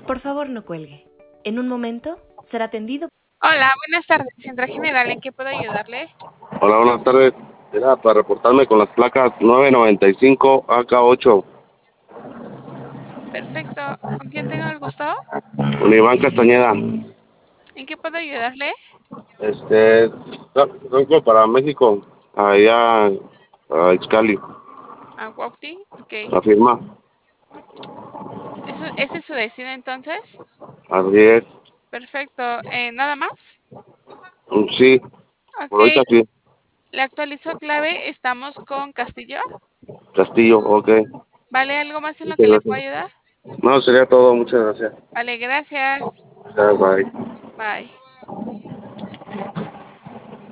Por favor, no cuelgue. En un momento será atendido. Hola, buenas tardes. Centro General, ¿en qué puedo ayudarle? Hola, buenas tardes. Era para reportarme con las placas 995 AK8. Perfecto. ¿Con quién tengo el gusto? Con Iván Castañeda. ¿En qué puedo ayudarle? Vengo para México, allá a Ixcali, ¿A Cuauhti? Ok. la firma. ¿Ese es su destino entonces? Así es. Perfecto. ¿Nada más? Sí, Ok. por ahorita sí. Le actualizo clave. Estamos con Castillo. Castillo, ok. ¿Vale? ¿Algo más en lo que Muchas le gracias. pueda ayudar? No, sería todo. Muchas gracias. Vale, gracias. Ya, bye. Bye.